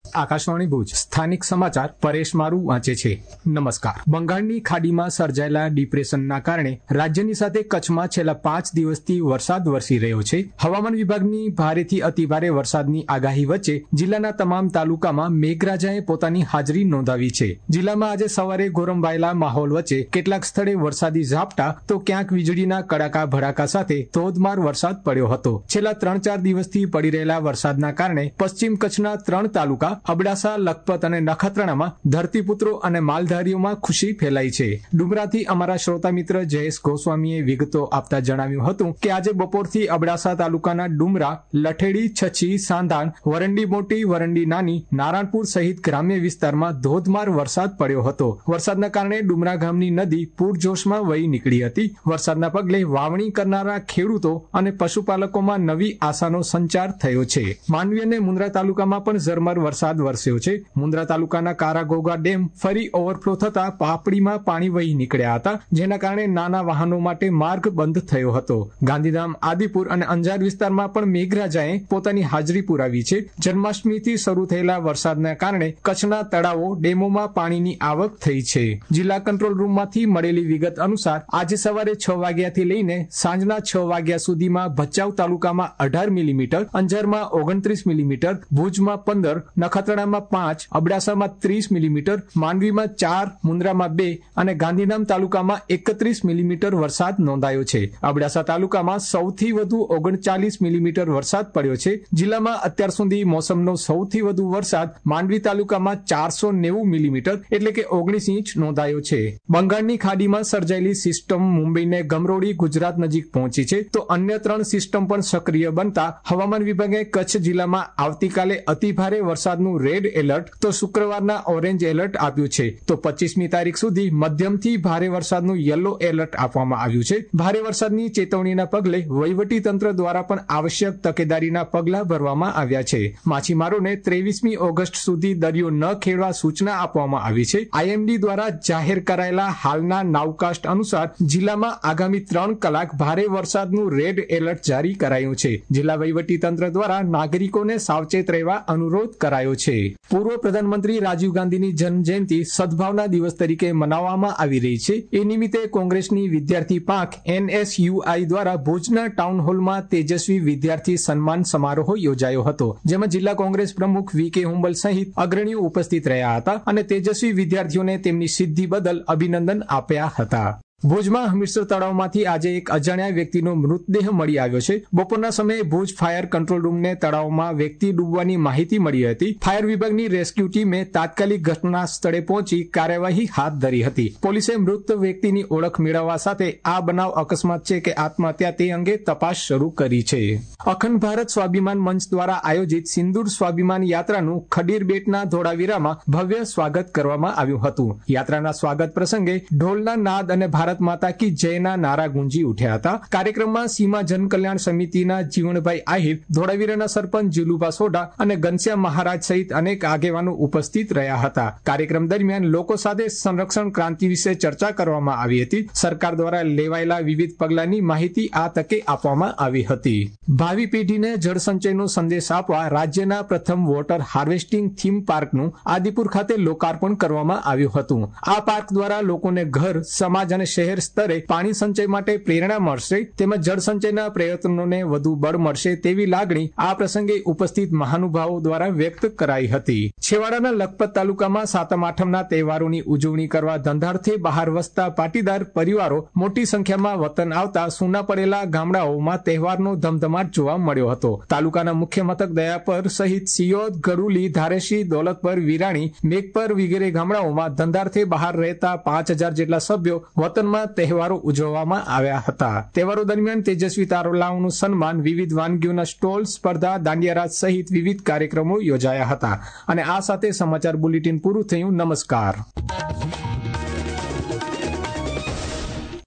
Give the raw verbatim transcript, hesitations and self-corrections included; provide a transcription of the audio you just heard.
આકાશવાણી ભુજ સ્થાનિક સમાચાર પરેશ મારુ વાંચે છે. નમસ્કાર. બંગાળની ખાડીમાં સર્જાયેલા ડિપ્રેશનના કારણે રાજ્યની સાથે કચ્છમાં છેલ્લા પાંચ દિવસથી વરસાદ વરસી રહ્યો છે. હવામાન વિભાગની ભારેથી અતિભારે વરસાદની આગાહી વચ્ચે જિલ્લાના તમામ તાલુકામાં મેઘરાજાએ પોતાની હાજરી નોંધાવી છે. જિલ્લામાં આજે સવારે ગોરંભાયેલા માહોલ વચ્ચે કેટલાક સ્થળે વરસાદી ઝાપટા તો ક્યાંક વીજળીના કડાકા ભડાકા સાથે ધોધમાર વરસાદ પડ્યો હતો. છેલ્લા ત્રણ ચાર દિવસથી પડી રહેલા વરસાદના કારણે પશ્ચિમ કચ્છના ત્રણ તાલુકા અબડાસા, લખપત અને નખત્રાણામાં ધરતીપુત્રો અને માલધારીઓમાં ખુશી ફેલાઈ છે. ડુમરાથી અમારા શ્રોતા મિત્ર જયેશ ગોસ્વામીએ વિગતો આપતા જણાવ્યું હતું કે આજે બપોરથી અબડાસા તાલુકાના ડુમરા, લઠેડી, છછી, સાંધાણ, વરંડી મોટી, વરંડી નાની, નારાયણપુર સહિત ગ્રામ્ય વિસ્તારમાં ધોધમાર વરસાદ પડ્યો હતો. વરસાદના કારણે ડુમરા ગામની નદી પૂરજોશમાં વહી નીકળી હતી. વરસાદના પગલે વાવણી કરનારા ખેડૂતો અને પશુપાલકોમાં નવી આશાનો સંચાર થયો છે. માંડવી અને મુન્દ્રા તાલુકામાં પણ ઝરમર વરસાદ વરસ્યો છે. મુન્દ્રા તાલુકાના કારાઘોઘા ડેમ ફરી ઓવરફ્લો થતા પાપડીમાં પાણી વહી નીકળ્યા હતા, જેના કારણે નાના વાહનો માટે માર્ગ બંધ થયો હતો. ગાંધીધામ, આદિપુર અને અંજાર વિસ્તારમાં પણ મેઘરાજાએ પોતાની હાજરી પુરાવી છે. જન્માષ્ટમીથી શરૂ થયેલા વરસાદના કારણે કચ્છના તળાવો, ડેમોમાં પાણીની આવક થઈ છે. જિલ્લા કંટ્રોલ રૂમમાંથી મળેલી વિગત અનુસાર આજે સવારે છ વાગ્યાથી લઈને સાંજના છ વાગ્યા સુધીમાં ભચાઉ તાલુકામાં અઢાર મિલીમીટર, અંજારમાં ઓગણત્રીસ મિલીમીટર, ભુજમાં પંદર, નખત્રાણામાં પાંચ, અબડાસામાં ત્રીસ મિલીમીટર, માંડવીમાં ચાર, મુન્દ્રામાં બે અને ગાંધીધામ તાલુકામાં એકત્રીસ મિલીમીટર વરસાદ નોંધાયો છે. અબડાસા તાલુકામાં સૌથી વધુ ઓગણચાલીસ મિલીમીટર વરસાદ પડ્યો છે. જિલ્લામાં અત્યાર સુધી મોસમનો સૌથી વધુ વરસાદ માંડવી તાલુકામાં ચારસો નેવું મિલીમીટર એટલે કે ઓગણીસ ઇંચ નોંધાયો છે. બંગાળની ખાડીમાં સર્જાયેલી સિસ્ટમ મુંબઈને ગમરોડી ગુજરાત નજીક પહોંચી છે, તો અન્ય ત્રણ સિસ્ટમ પણ સક્રિય બનતા હવામાન વિભાગે કચ્છ જિલ્લામાં આવતીકાલે અતિભારે વરસાદનું રેડ એલર્ટ તો શુક્રવારના ઓરેન્જ એલર્ટ આપ્યું છે. તો પચીસમી તારીખ સુધી મધ્યમથી ભારે વરસાદનું યલો એલર્ટ આપવામાં આવ્યું છે. ભારે વરસાદની ચેતવણીના પગલે વહીવટી તંત્ર દ્વારા પણ આવશ્યક તકેદારીના પગલાં ભરવામાં આવ્યા છે. માછીમારોને ત્રેવીસમી ઓગસ્ટ સુધી દરિયો ન ખેડવા સૂચના આપવામાં આવી છે. આઈએમડી દ્વારા જાહેર કરાયેલા હાલના નાવકાસ્ટ અનુસાર જિલ્લામાં આગામી ત્રણ કલાક ભારે વરસાદનું રેડ એલર્ટ જારી કરાયું છે. જિલ્લા વહીવટી તંત્ર દ્વારા નાગરિકોને સાવચેત રહેવા અનુરોધ કરાયો છે. પૂર્વ પ્રધાનમંત્રી રાજીવ ગાંધીની જન્મજયંતિ સદભાવના દિવસ તરીકે મનાવવામાં આવી રહી છે. એ નિમિત્તે કોંગ્રેસની વિદ્યાર્થી પાંખ એનએસયુઆઈ દ્વારા ભુજના ટાઉન હોલમાં તેજસ્વી વિદ્યાર્થી સન્માન સમારોહ યોજાયો હતો, જેમાં જિલ્લા કોંગ્રેસ પ્રમુખ વી કે હુંબલ સહિત અગ્રણીઓ ઉપસ્થિત રહ્યા હતા અને તેજસ્વી વિદ્યાર્થીઓને તેમની સિદ્ધિ બદલ અભિનંદન આપ્યા હતા. ભુજમાં હમીરસર તળાવમાંથી આજે એક અજાણ્યા વ્યક્તિનો મૃતદેહ મળી આવ્યો છે. બપોરના સમયે ભુજ ફાયર કંટ્રોલ રૂમને તળાવમાં વ્યક્તિ ડૂબવાની માહિતી મળી હતી. ફાયર વિભાગની રેસ્ક્યુ ટીમે તાત્કાલિક ઘટના સ્થળે પહોંચી કાર્યવાહી હાથ ધરી હતી. પોલીસે મૃત વ્યક્તિની ઓળખ મેળવવા સાથે આ બનાવ અકસ્માત છે કે આત્મહત્યા તે અંગે તપાસ શરૂ કરી છે. અખંડ ભારત સ્વાભિમાન મંચ દ્વારા આયોજિત સિંદૂર સ્વાભિમાન યાત્રાનું ખડીર બેટના ધોળાવીરામાં ભવ્ય સ્વાગત કરવામાં આવ્યું હતું. યાત્રાના સ્વાગત પ્રસંગે ઢોલના નાદ અને ભારત માતા કી જયના નારા ગુંજી ઉઠ્યા હતા. કાર્યક્રમમાં સીમા જનકલ્યાણ સમિતિના જીવણભાઈ આહિર, ધોળાવીરાના સરપંચ જીલુભા સોઢા અને ઘનશ્યામ મહારાજ સહિત અનેક આગેવાનો ઉપસ્થિત રહ્યા હતા. કાર્યક્રમ દરમિયાન લોકો સાથે સંરક્ષણ ક્રાંતિ વિશે ચર્ચા કરવામાં આવી હતી. સરકાર દ્વારા લેવાયેલા વિવિધ પગલાંની માહિતી આ તકે આપવામાં આવી હતી. ભાવિ પેઢીને જળસંચયનો સંદેશ આપવા રાજ્યના પ્રથમ વોટર હાર્વેસ્ટિંગ થીમ પાર્કનું આદિપુર ખાતે લોકાર્પણ કરવામાં આવ્યું હતું. આ પાર્ક દ્વારા લોકોને ઘર, સમાજ અને શહેર સ્તરે પાણી સંચય માટે પ્રેરણા મળશે, તેમજ જળ સંચયના પ્રયત્નોને વધુ બળ મળશે તેવી લાગણી આ પ્રસંગે ઉપસ્થિત મહાનુભાવો દ્વારા વ્યક્ત કરાઈ હતી. છેવાડાના લખપત તાલુકામાં સાતમ આઠમના તહેવારોની ઉજવણી કરવા ધંધાર્થે બહાર વસતા પાટીદાર પરિવારો મોટી સંખ્યામાં વતન આવતા સૂના પડેલા ગામડાઓમાં તહેવારનો ધમધમાટ જોવા મળ્યો હતો. તાલુકાના મુખ્ય મથક દયાપર સહિત સિયોદ, ગડુલી, ધારેશી, દોલતપર, વિરાણી, મેઘપર વગેરે ગામડાઓમાં ધંધાર્થે બહાર રહેતા પાંચ હજાર જેટલા સભ્યો વતનમાં તહેવારો ઉજવવામાં આવ્યા હતા. તહેવારો દરમિયાન તેજસ્વી તારલાઓનું સન્માન, વિવિધ વાનગીઓના સ્ટોલ, સ્પર્ધા, દાંડિયારાસ સહિત વિવિધ કાર્યક્રમો યોજાયા હતા. અને આ સાથે સમાચાર બુલેટિન પૂરું થયું. નમસ્કાર.